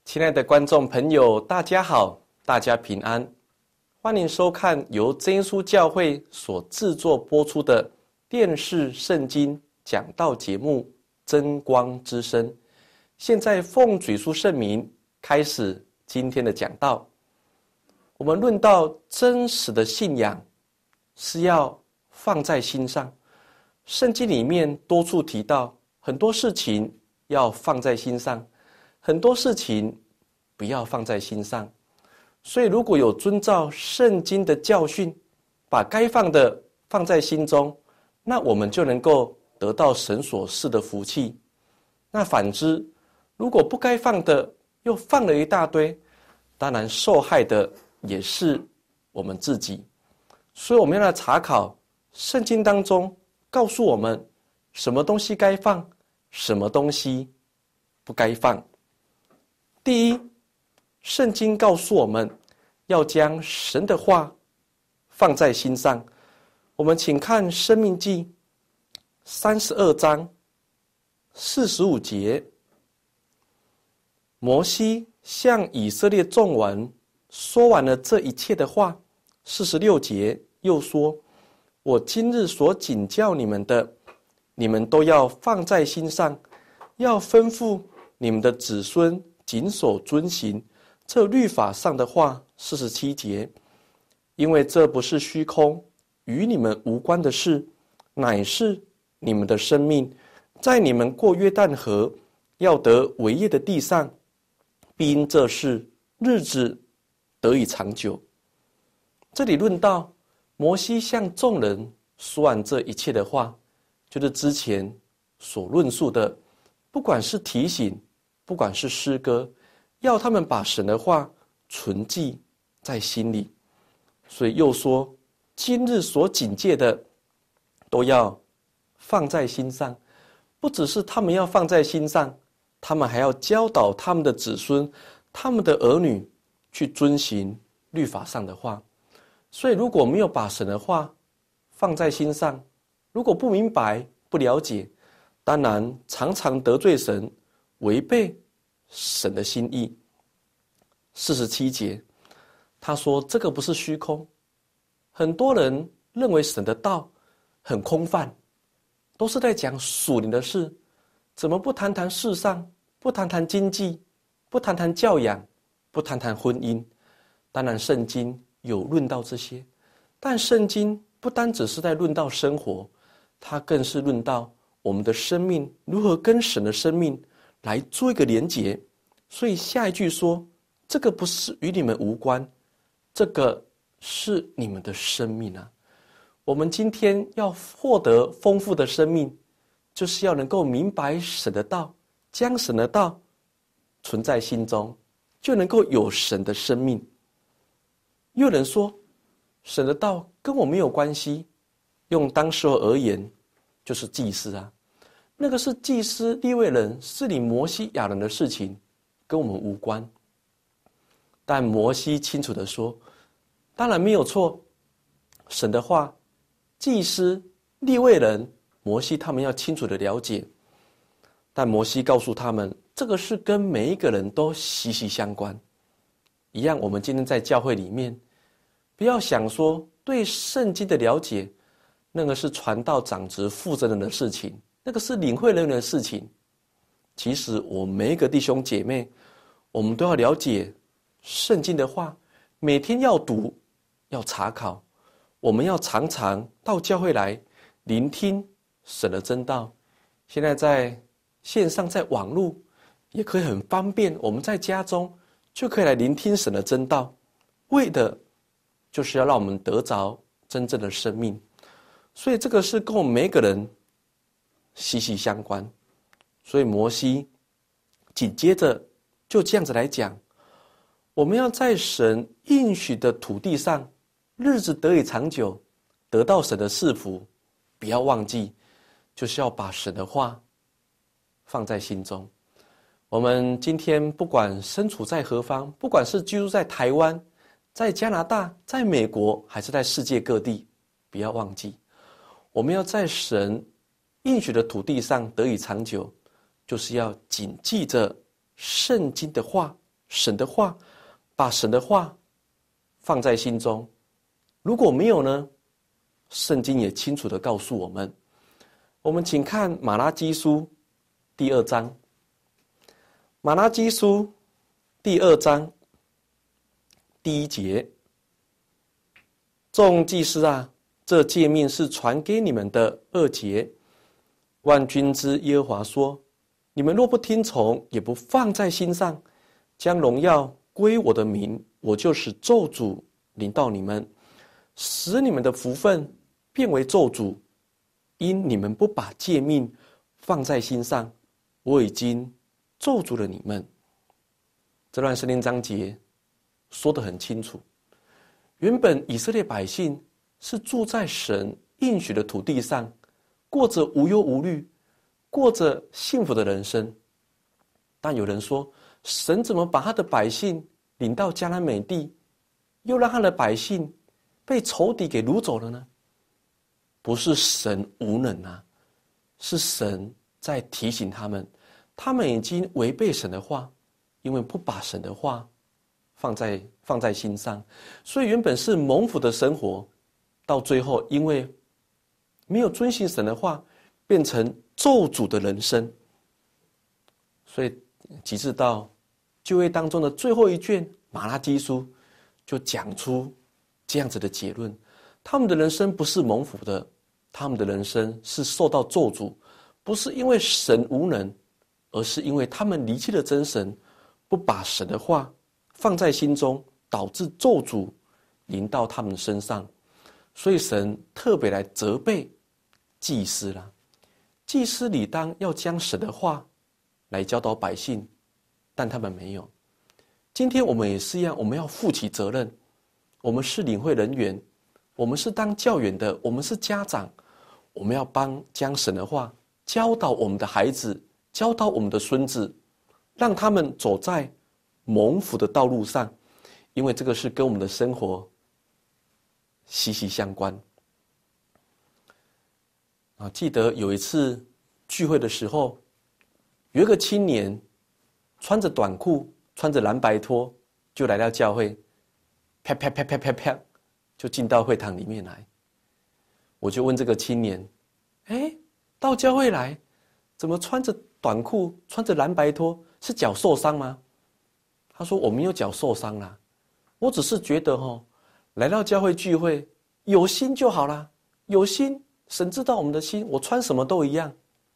亲爱的观众朋友，大家好，大家平安，欢迎收看由真耶稣教会所制作播出的电视圣经讲道节目《真光之声》。现在奉主耶稣圣名开始今天的讲道。我们论到真实的信仰是要放在心上，圣经里面多处提到很多事情要放在心上，很多事情不要放在心上。所以如果有遵照圣经的教训，把该放的放在心中，那我们就能够得到神所赐的福气。那反之，如果不该放的又放了一大堆，当然受害的也是我们自己。所以我们要来查考圣经当中告诉我们什么东西该放，什么东西不该放。第一，圣经告诉我们要将神的话放在心上。我们请看申命记32章45节，摩西向以色列众人说完了这一切的话。46节又说，我今日所警教你们的，你们都要放在心上，要吩咐你们的子孙谨守遵行这律法上的话。47节，因为这不是虚空，与你们无关的事，乃是你们的生命，在你们过约旦河要得为业的地上，必因这事日子得以长久。这里论到摩西向众人说完这一切的话，就是之前所论述的，不管是提醒，不管是诗歌，要他们把神的话存记在心里。所以又说，今日所警戒的都要放在心上。不只是他们要放在心上，他们还要教导他们的子孙，他们的儿女去遵行律法上的话。所以如果没有把神的话放在心上，如果不明白不了解，当然常常得罪神，违背神的心意。47节他说，这个不是虚空。很多人认为神的道很空泛，都是在讲属灵的事，怎么不谈谈世上，不谈谈经济，不谈谈教养，不谈谈婚姻。当然圣经有论到这些，但圣经不单只是在论到生活，它更是论到我们的生命如何跟神的生命来做一个连结。所以下一句说，这个不是与你们无关，这个是你们的生命啊。我们今天要获得丰富的生命，就是要能够明白神的道，将神的道存在心中，就能够有神的生命。又有人说，神的道跟我没有关系，用当时候而言，就是祭司啊，那个是祭司利未人治理摩西亚人的事情，跟我们无关。但摩西清楚地说，当然没有错，神的话，祭司利未人摩西他们要清楚地了解。但摩西告诉他们，这个是跟每一个人都息息相关。一样，我们今天在教会里面，不要想说对圣经的了解，那个是传道长职负责人的事情，那个是领会人员的事情。其实我们每一个弟兄姐妹，我们都要了解圣经的话，每天要读，要查考。我们要常常到教会来聆听神的真道。现在在线上，在网络也可以很方便，我们在家中就可以来聆听神的真道，为的就是要让我们得着真正的生命。所以这个是跟我们每个人息息相关。所以摩西紧接着就这样子来讲，我们要在神应许的土地上，日子得以长久，得到神的赐福。不要忘记，就是要把神的话放在心中。我们今天不管身处在何方，不管是居住在台湾，在加拿大，在美国，还是在世界各地，不要忘记，我们要在神应许的土地上得以长久，就是要谨记着圣经的话神的话，把神的话放在心中。如果没有呢？圣经也清楚地告诉我们。我们请看马拉基书第2章。马拉基书第2章第1节，众祭司啊，这诫命是传给你们的。2节，万军之耶和华说：你们若不听从，也不放在心上，将荣耀归我的名，我就使咒诅临到你们，使你们的福分变为咒诅，因你们不把诫命放在心上，我已经咒诅了你们。这段圣经章节说得很清楚，原本以色列百姓是住在神应许的土地上，过着无忧无虑，过着幸福的人生。但有人说，神怎么把他的百姓领到迦南美地，又让他的百姓被仇敌给掳走了呢？不是神无能啊，是神在提醒他们，他们已经违背神的话，因为不把神的话放在心上，所以原本是蒙福的生活，到最后因为没有遵行神的话，变成咒诅的人生。所以及至到旧约当中的最后一卷马拉基书，就讲出这样子的结论：他们的人生不是蒙福的，他们的人生是受到咒诅，不是因为神无能，而是因为他们离弃了真神，不把神的话放在心中，导致咒诅临到他们身上。所以神特别来责备祭司啦，祭司理当要将神的话来教导百姓，但他们没有。今天我们也是一样，我们要负起责任，我们是领会人员，我们是当教员的，我们是家长，我们要将神的话教导我们的孩子，教导我们的孙子，让他们走在蒙福的道路上，因为这个是跟我们的生活息息相关。记得有一次聚会的时候，有一个青年穿着短裤，穿着蓝白拖，就来到教会，啪啪啪啪啪啪，就进到会堂里面来。我就问这个青年：到教会来，怎么穿着短裤，穿着蓝白拖，是脚受伤吗？他说：我没有脚受伤啦，我只是觉得来到教会聚会有心就好啦，有心，神知道我们的心，我穿什么都一样。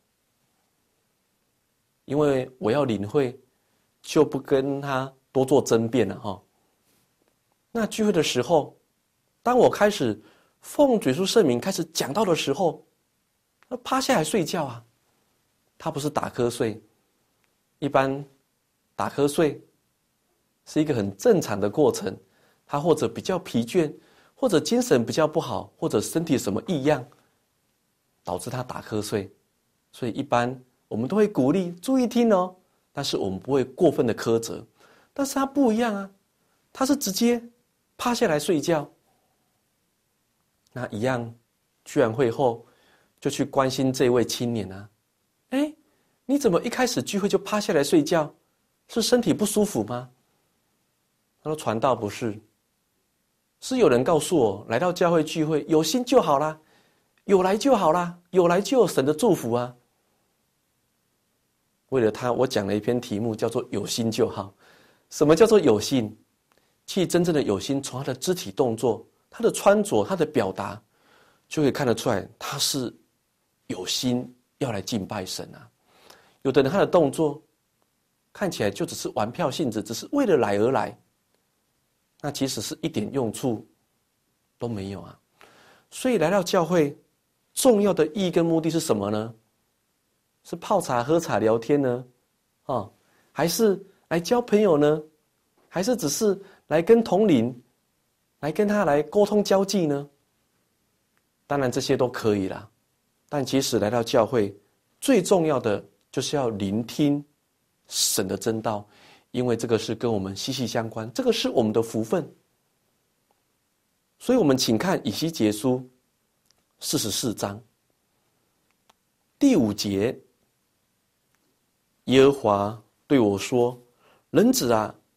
因为我要领会，就不跟他多做争辩了那聚会的时候，当我开始奉主耶稣圣名开始讲道的时候，他趴下来睡觉啊。他不是打瞌睡，一般打瞌睡是一个很正常的过程，他或者比较疲倦，或者精神比较不好，或者身体什么异样，导致他打瞌睡。所以一般我们都会鼓励注意听哦，但是我们不会过分的苛责。但是他不一样啊，他是直接趴下来睡觉。那一样，聚完会后就去关心这位青年啊，你怎么一开始聚会就趴下来睡觉？是身体不舒服吗？他说传道不是，是有人告诉我，来到教会聚会有心就好啦，有来就好啦，有来就有神的祝福啊。为了他，我讲了一篇题目叫做有心就好。什么叫做有心？其实真正的有心，从他的肢体动作，他的穿着，他的表达，就可以看得出来，他是有心要来敬拜神啊。有的人他的动作看起来就只是玩票性质，只是为了来而来，那其实是一点用处都没有啊。所以来到教会，重要的意义跟目的是什么呢？是泡茶、喝茶、聊天呢？还是来交朋友呢？还是只是来跟同龄，来跟他来沟通交际呢？当然这些都可以啦，但其实来到教会，最重要的就是要聆听神的真道，因为这个是跟我们息息相关，这个是我们的福分。所以我们请看以西结书44章第5节，耶和华对我说：人子啊，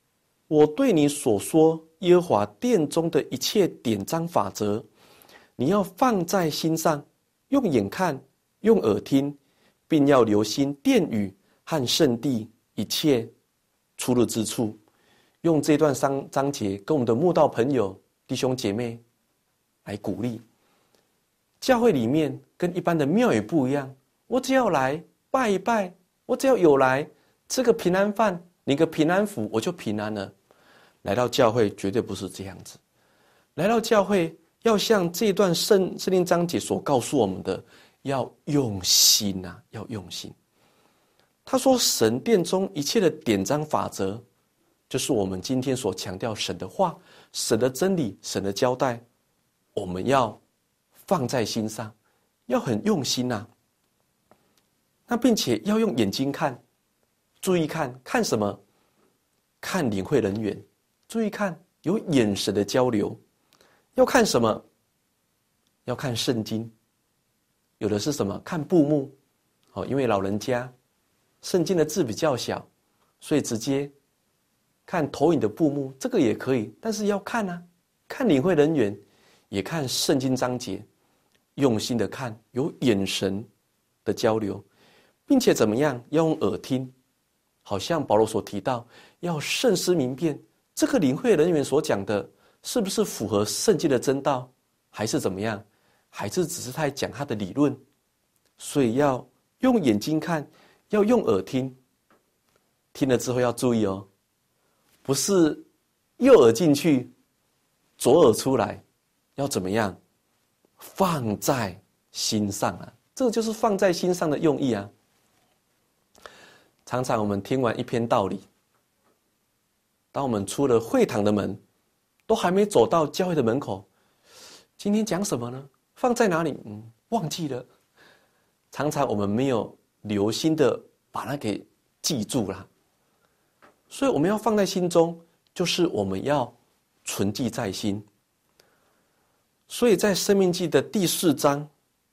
我对你所说耶和华殿中的一切典章法则，你要放在心上，用眼看，用耳听，并要留心殿宇和圣地一切出入之处。用这段章节跟我们的慕道朋友弟兄姐妹来鼓励。教会里面跟一般的庙宇不一样，我只要来拜一拜，我只要有来吃个平安饭，领个平安符，我就平安了。来到教会绝对不是这样子，来到教会要像这段圣经章节所告诉我们的，要用心啊，要用心。他说神殿中一切的典章法则，就是我们今天所强调神的话、神的真理、神的交代，我们要放在心上，要很用心啊。那并且要用眼睛看，注意看，看什么？看领会人员，注意看，有眼神的交流。要看什么？要看圣经。有的是什么？看布幕。因为老人家圣经的字比较小，所以直接看投影的布幕，这个也可以，但是要看啊，看领会人员，也看圣经章节，用心的看，有眼神的交流，并且怎么样？要用耳听，好像保罗所提到，要慎思明辨，这个领会人员所讲的，是不是符合圣经的真道，还是怎么样？还是只是他在讲他的理论？所以要用眼睛看，要用耳听，听了之后要注意哦，不是右耳进去，左耳出来，要怎么样？放在心上啊，这就是放在心上的用意啊。常常我们听完一篇道理，当我们出了会堂的门，都还没走到教会的门口，今天讲什么呢？放在哪里？忘记了。常常我们没有留心的把它给记住了，所以我们要放在心中，就是我们要存记在心。所以在申命记的第4章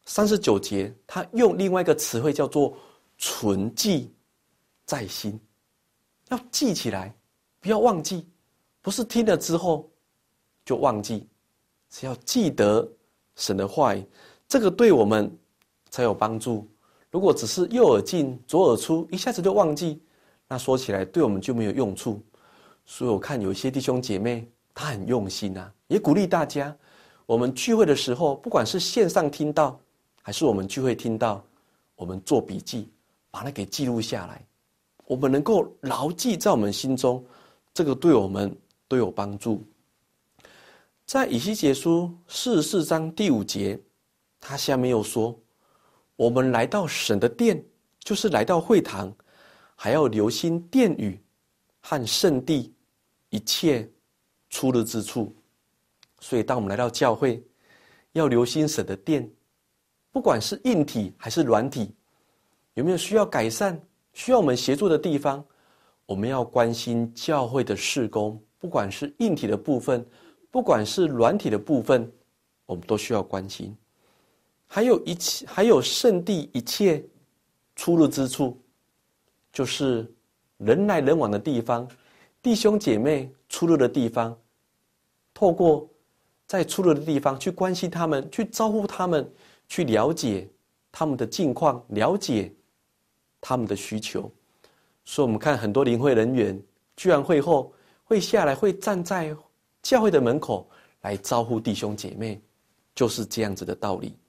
39节，他用另外一个词汇叫做存记在心，要记起来，不要忘记，不是听了之后就忘记，是要记得神的话语，这个对我们才有帮助。如果只是右耳进左耳出，一下子就忘记，那说起来对我们就没有用处。所以我看有一些弟兄姐妹他很用心啊，也鼓励大家，我们聚会的时候，不管是线上听到还是我们聚会听到，我们做笔记，把它给记录下来，我们能够牢记在我们心中，这个对我们都有帮助。在以西结书44章第5节，他下面又说，我们来到神的殿，就是来到会堂，还要留心殿宇和圣地一切出入之处。所以当我们来到教会，要留心神的殿，不管是硬体还是软体，有没有需要改善，需要我们协助的地方，我们要关心教会的事工，不管是硬体的部分，不管是软体的部分，我们都需要关心。还有圣地一切出入之处，就是人来人往的地方，弟兄姐妹出入的地方，透过在出入的地方去关心他们，去招呼他们，去了解他们的近况，了解他们的需求。所以我们看很多灵会人员聚完会后会下来，会站在教会的门口来招呼弟兄姐妹，就是这样子的道理。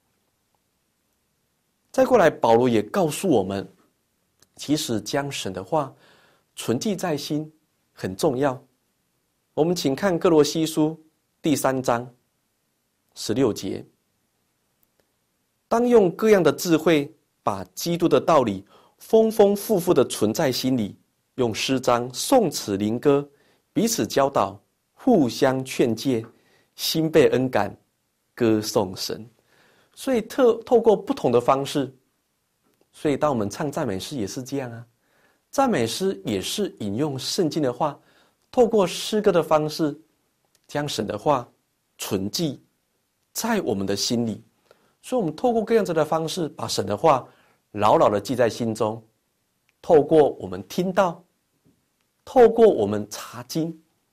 再过来，保罗也告诉我们，其实将神的话存记在心很重要。我们请看哥罗西书第3章16节，当用各样的智慧，把基督的道理丰丰富富的存在心里，用诗章、颂词、灵歌彼此教导，互相劝诫，心被恩感，歌颂神。所以透过不同的方式，所以当我们唱赞美诗也是这样啊，赞美诗也是引用圣经的话，透过诗歌的方式，将神的话存记在我们的心里。所以我们透过各样子的方式，把神的话牢牢的记在心中，透过我们听到，透过我们查经，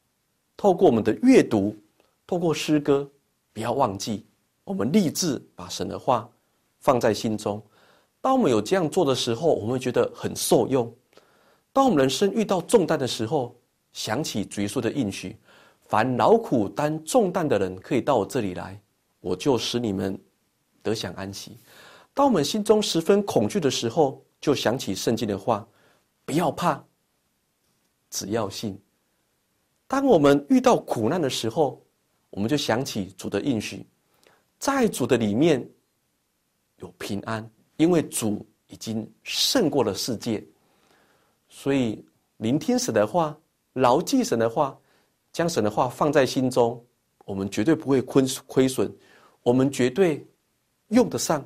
透过我们的阅读，透过诗歌，不要忘记，我们立志把神的话放在心中。当我们有这样做的时候，我们会觉得很受用。当我们人生遇到重担的时候，想起主耶稣的应许，凡劳苦担重担的人可以到我这里来，我就使你们得享安息。当我们心中十分恐惧的时候，就想起圣经的话，不要怕，只要信。当我们遇到苦难的时候，我们就想起主的应许，在主的里面有平安，因为主已经胜过了世界。所以聆听神的话，牢记神的话，将神的话放在心中，我们绝对不会亏损，我们绝对用得上。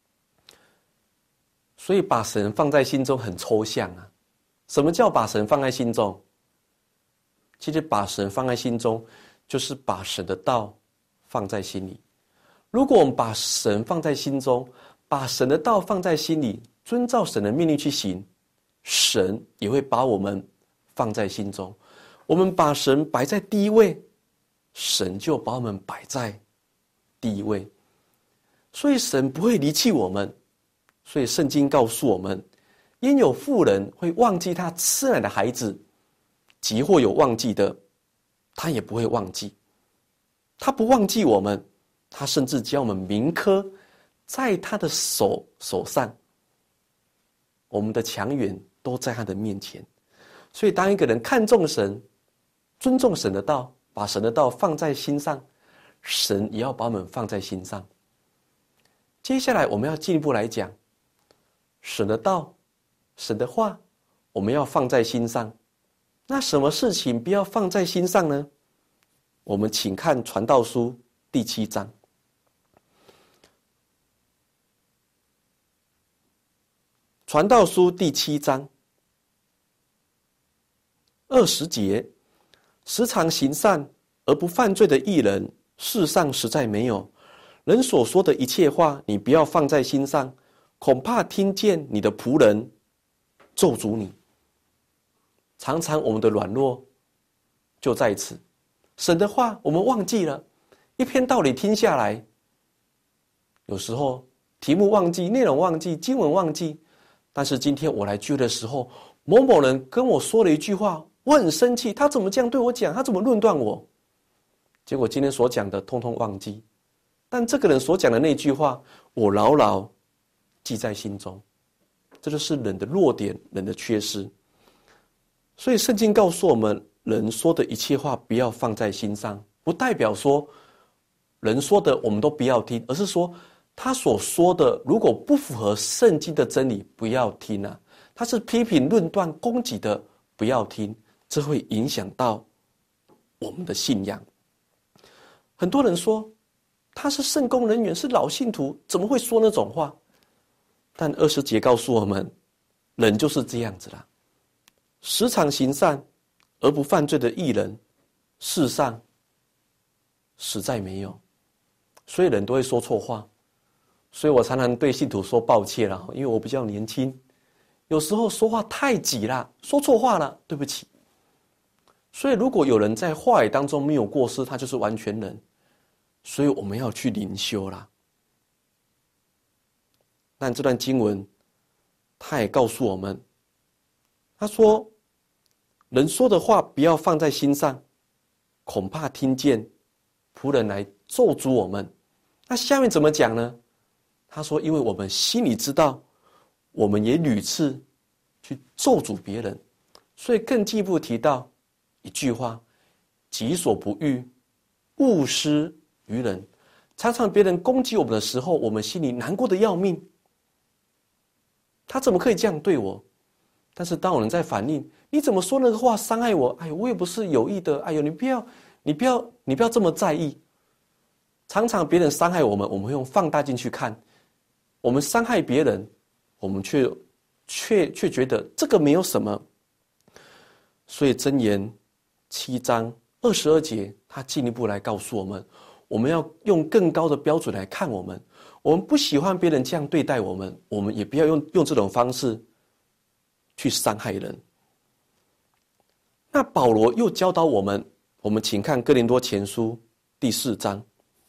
所以把神放在心中很抽象啊。什么叫把神放在心中？其实把神放在心中，就是把神的道放在心里。如果我们把神放在心中，把神的道放在心里，遵照神的命令去行，神也会把我们放在心中。我们把神摆在第一位，神就把我们摆在第一位。所以神不会离弃我们。所以圣经告诉我们，因有妇人会忘记她吃奶的孩子，即或有忘记的，他也不会忘记。他不忘记我们，他甚至将我们铭刻在他的手上。我们的强援都在他的面前。所以当一个人看重神，尊重神的道，把神的道放在心上，神也要把我们放在心上。接下来我们要进一步来讲，神的道，神的话，我们要放在心上。那什么事情不要放在心上呢？我们请看传道书第7章。传道书第7章20节，时常行善而不犯罪的义人，世上实在没有。人所说的一切话，你不要放在心上，恐怕听见你的仆人咒诅你。常常我们的软弱就在此，神的话我们忘记了，一篇道理听下来，有时候题目忘记，内容忘记，经文忘记，但是今天我来聚会的时候，某某人跟我说了一句话，我很生气，他怎么这样对我讲，他怎么论断我，结果今天所讲的通通忘记，但这个人所讲的那句话，我牢牢记在心中。这就是人的弱点，人的缺失。所以圣经告诉我们，人说的一切话不要放在心上，不代表说人说的我们都不要听，而是说他所说的如果不符合圣经的真理，不要听啊。他是批评、论断、攻击的，不要听，这会影响到我们的信仰。很多人说他是圣工人员，是老信徒，怎么会说那种话？但20节告诉我们，人就是这样子啦。时常行善而不犯罪的义人，世上实在没有。所以人都会说错话，所以我常常对信徒说抱歉了，因为我比较年轻，有时候说话太急了，说错话了，对不起。所以如果有人在话语当中没有过失，他就是完全人，所以我们要去灵修啦。但这段经文他也告诉我们，他说人说的话不要放在心上，恐怕听见仆人来咒诅我们。那下面怎么讲呢？他说因为我们心里知道，我们也屡次去咒诅别人，所以更进一步提到一句话，己所不欲，勿施于人。常常别人攻击我们的时候，我们心里难过的要命，他怎么可以这样对我？但是当有人在反应，你怎么说那个话伤害我？哎呦，我也不是有意的，哎呦，你不要这么在意。常常别人伤害我们，我们会用放大镜去看，我们伤害别人，我们却觉得这个没有什么。所以箴言7章22节，他进一步来告诉我们，我们要用更高的标准来看我们。我们不喜欢别人这样对待我们，我们也不要用这种方式去伤害人。那保罗又教导我们我们请看哥林多前书第4章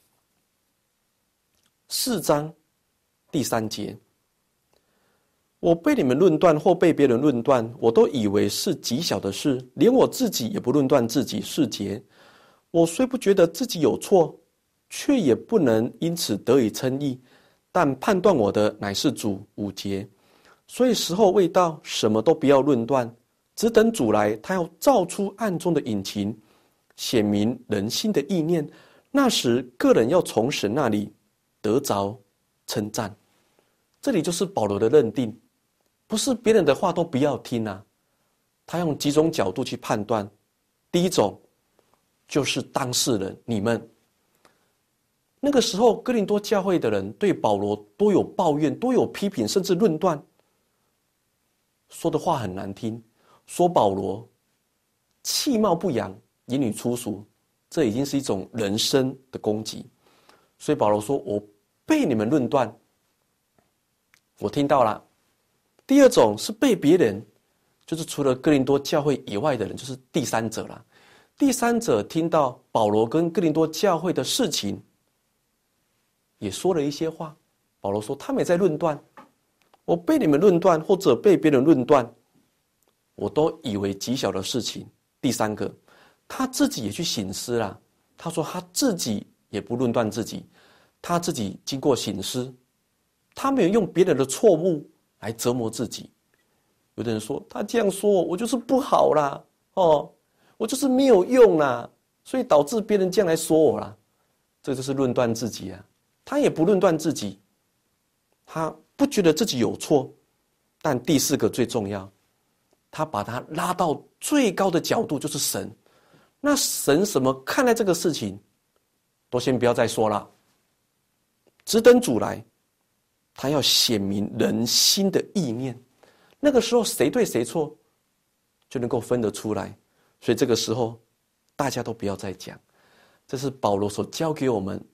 ，4章第3节。我被你们论断或被别人论断，我都以为是极小的事，连我自己也不论断自己是节。我虽不觉得自己有错，却也不能因此得以称义，但判断我的乃是主。5节。所以时候未到，什么都不要论断，只等主来，他要照出暗中的隐情，显明人心的意念。那时个人要从神那里得着称赞。这里就是保罗的认定，不是别人的话都不要听啊。他用几种角度去判断。第一种就是当事人，你们那个时候哥林多教会的人对保罗多有抱怨，多有批评，甚至论断，说的话很难听，说保罗气貌不扬，言语粗俗，这已经是一种人身的攻击。所以保罗说，我被你们论断，我听到了。第二种是被别人，就是除了哥林多教会以外的人，就是第三者啦。第三者听到保罗跟哥林多教会的事情，也说了一些话。保罗说他们也在论断，我被你们论断或者被别人论断，我都以为极小的事情。第三个，他自己也去省思啦。他说他自己也不论断自己，他自己经过省思，他没有用别人的错误来折磨自己。有的人说他这样说我就是不好啦，我就是没有用啦，所以导致别人这样来说我啦。这就是论断自己啊。他也不论断自己，他不觉得自己有错。但第四个最重要，他把他拉到最高的角度，就是神。那神怎么看待这个事情，都先不要再说了，只等主来，他要显明人心的意念。那个时候谁对谁错就能够分得出来。所以这个时候大家都不要再讲。这是保罗所教给我们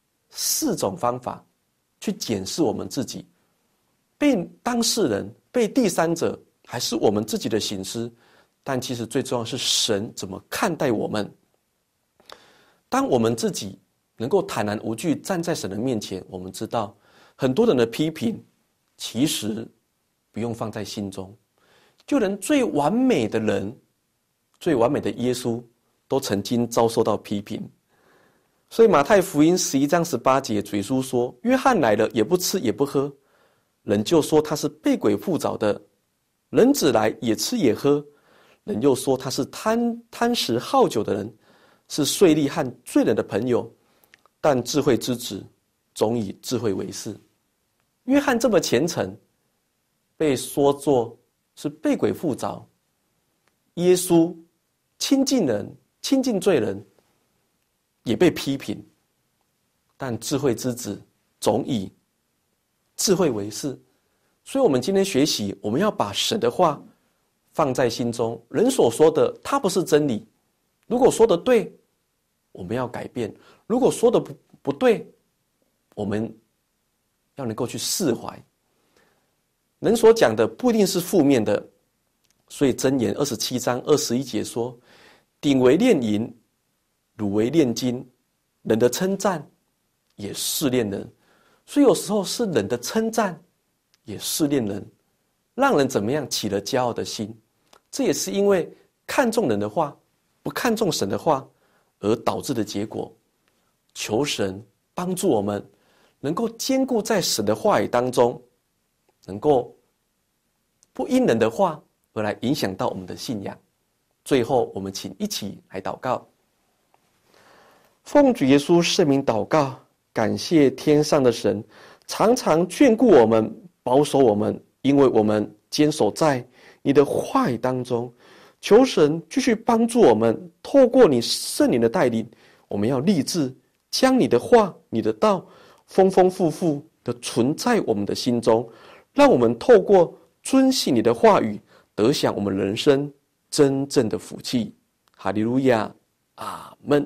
4种方法去检视我们自己，被当事人、被第三者，还是我们自己的省思。但其实最重要是神怎么看待我们。当我们自己能够坦然无惧站在神的面前，我们知道很多人的批评其实不用放在心中。就连最完美的人，最完美的耶稣都曾经遭受到批评。所以马太福音11章18节，主耶稣说，约翰来了也不吃也不喝，人就说他是被鬼附着的。人子来也吃也喝，人又说他是贪食好酒的人，是税吏和罪人的朋友。但智慧之子总以智慧为是。约翰这么虔诚，被说作是被鬼附着。耶稣亲近人，亲近罪人，也被批评。但智慧之子总以智慧为是。所以我们今天学习，我们要把神的话放在心中。人所说的它不是真理，如果说的对，我们要改变；如果说的不对，我们要能够去释怀。人所讲的不一定是负面的，所以箴言27章21节说，鼎为炼银，汝为炼金，人的称赞也试炼人。所以有时候是人的称赞也试炼人，让人怎么样起了骄傲的心。这也是因为看重人的话，不看重神的话而导致的结果。求神帮助我们能够坚固在神的话语当中，能够不因人的话而来影响到我们的信仰。最后我们请一起来祷告。奉主耶稣圣名祷告，感谢天上的神常常眷顾我们，保守我们，因为我们坚守在你的话语当中。求神继续帮助我们，透过你圣灵的带领，我们要立志将你的话、你的道丰丰富富的存在我们的心中，让我们透过遵行你的话语，得享我们人生真正的福气。哈利路亚，阿们。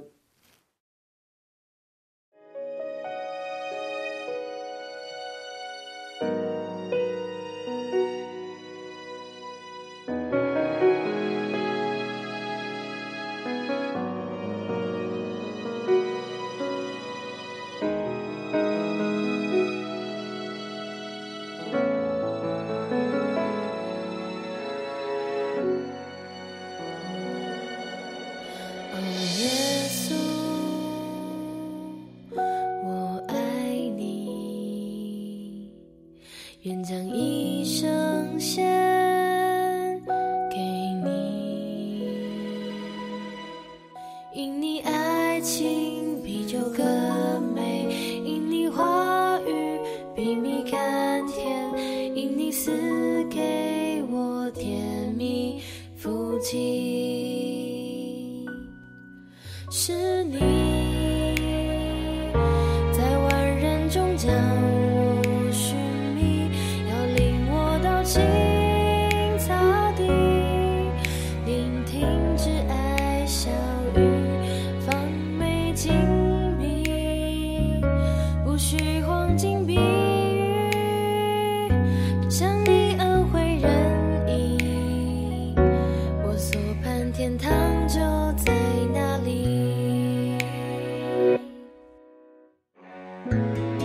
愿将一生献给你。因你爱情比酒更美，因你话语比蜜甘甜，因你赐给我甜蜜福气。是你在万人中将我寻觅，要领我到青草地，聆听挚爱笑语，放美静谧，不需黄金比喻，像你恩惠仁义，我所盼天堂就在那里。